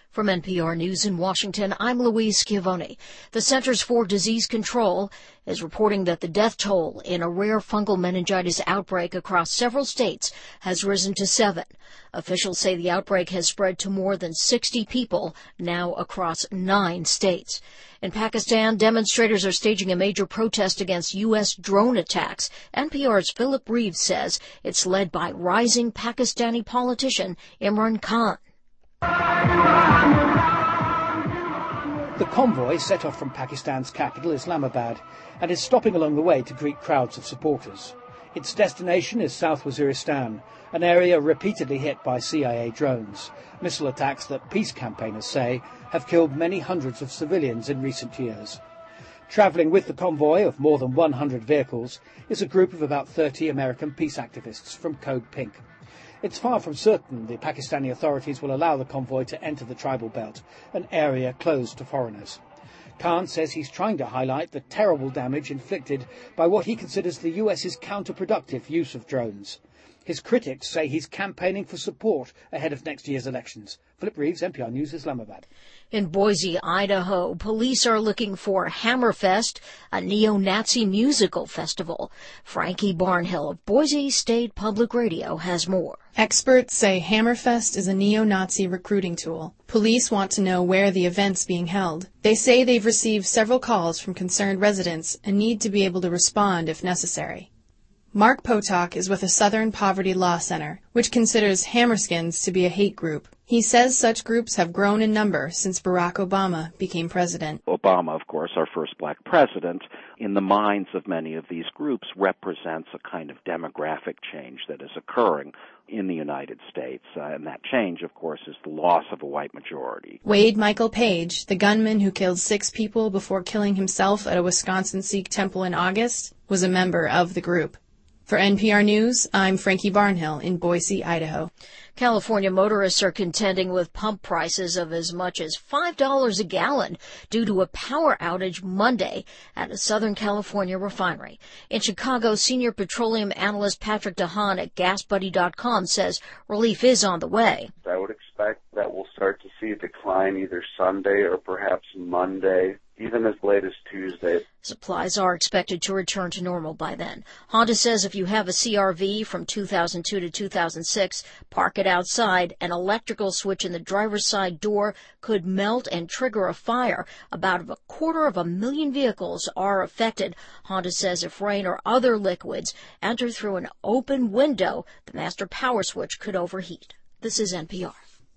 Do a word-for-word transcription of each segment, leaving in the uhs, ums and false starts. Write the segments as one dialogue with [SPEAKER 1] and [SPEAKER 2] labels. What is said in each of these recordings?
[SPEAKER 1] From N P R News in Washington, I'm Louise Schiavone. The Centers for Disease Control is reporting that the death toll in a rare fungal meningitis outbreak across several states has risen to seven. Officials say the outbreak has spread to more than sixty people, now across nine states. In Pakistan, demonstrators are staging a major protest against U S drone attacks. N P R's Philip Reeves says it's led by rising Pakistani politician Imran Khan.
[SPEAKER 2] The convoy set off from Pakistan's capital, Islamabad, and is stopping along the way to greet crowds of supporters. Its destination is South Waziristan, an area repeatedly hit by C I A drones, missile attacks that peace campaigners say have killed many hundreds of civilians in recent years. Travelling with the convoy of more than one hundred vehicles is a group of about thirty American peace activists from Code Pink. It's far from certain the Pakistani authorities will allow the convoy to enter the tribal belt, an area closed to foreigners. Khan says he's trying to highlight the terrible damage inflicted by what he considers the U S's counterproductive use of drones. His critics say he's campaigning for support ahead of next year's elections. Philip Reeves, N P R News, Islamabad.
[SPEAKER 1] In Boise, Idaho, police are looking for Hammerfest, a neo-Nazi musical festival. Frankie Barnhill of Boise State Public Radio has more.
[SPEAKER 3] Experts say Hammerfest is a neo-Nazi recruiting tool. Police want to know where the event's being held. They say they've received several calls from concerned residents and need to be able to respond if necessary. Mark Potok is with the Southern Poverty Law Center, which considers Hammerskins to be a hate group. He says such groups have grown in number since Barack Obama became president.
[SPEAKER 4] Obama, of course, our first black president, in the minds of many of these groups represents a kind of demographic change that is occurring in the United States. Uh, and that change, of course, is the loss of a white majority.
[SPEAKER 3] Wade Michael Page, the gunman who killed six people before killing himself at a Wisconsin Sikh temple in August, was a member of the group. For N P R News, I'm Frankie Barnhill in Boise, Idaho.
[SPEAKER 1] California motorists are contending with pump prices of as much as five dollars a gallon due to a power outage Monday at a Southern California refinery. In Chicago, senior petroleum analyst Patrick DeHaan at gas buddy dot com says relief is on the way.
[SPEAKER 5] I would expect that we'll start to see a decline either Sunday or perhaps Monday, even as late as Tuesday.
[SPEAKER 1] Supplies are expected to return to normal by then. Honda says if you have a C R V from two thousand two to two thousand six, park it outside. An electrical switch in the driver's side door could melt and trigger a fire. About a quarter of a million vehicles are affected. Honda says if rain or other liquids enter through an open window, the master power switch could overheat. This is N P R.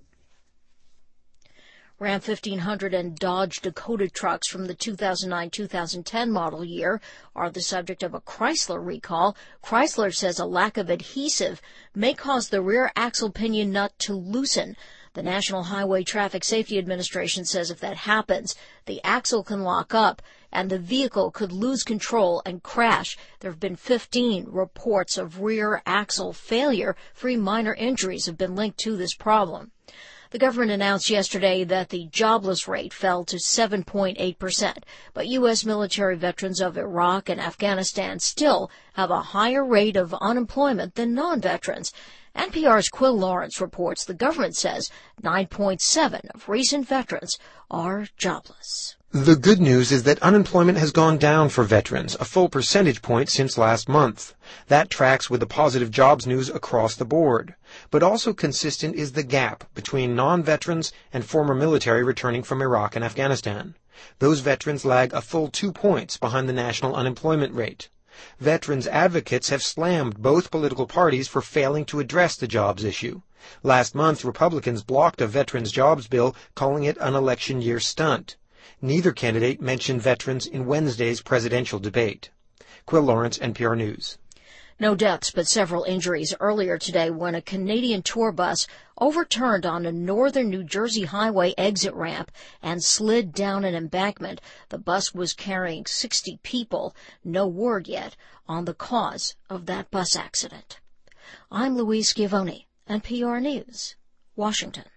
[SPEAKER 1] Ram fifteen hundred and Dodge Dakota trucks from the two thousand nine two thousand ten model year are the subject of a Chrysler recall. Chrysler says a lack of adhesive may cause the rear axle pinion nut to loosen. The National Highway Traffic Safety Administration says if that happens, the axle can lock up and the vehicle could lose control and crash. There have been fifteen reports of rear axle failure. Three minor injuries have been linked to this problem. The government announced yesterday that the jobless rate fell to seven point eight percent, but U S military veterans of Iraq and Afghanistan still have a higher rate of unemployment than non-veterans. N P R's Quill Lawrence reports the government says nine point seven of recent veterans are jobless.
[SPEAKER 6] The good news is that unemployment has gone down for veterans, a full percentage point since last month. That tracks with the positive jobs news across the board. But also consistent is the gap between non-veterans and former military returning from Iraq and Afghanistan. Those veterans lag a full two points behind the national unemployment rate. Veterans advocates have slammed both political parties for failing to address the jobs issue. Last month, Republicans blocked a veterans jobs bill, calling it an election year stunt. Neither candidate mentioned veterans in Wednesday's presidential debate. Quill Lawrence, N P R News.
[SPEAKER 1] No deaths, but several injuries earlier today when a Canadian tour bus overturned on a northern New Jersey highway exit ramp and slid down an embankment. The bus was carrying sixty people. No word yet on the cause of that bus accident. I'm Louise Schiavone, N P R News, Washington.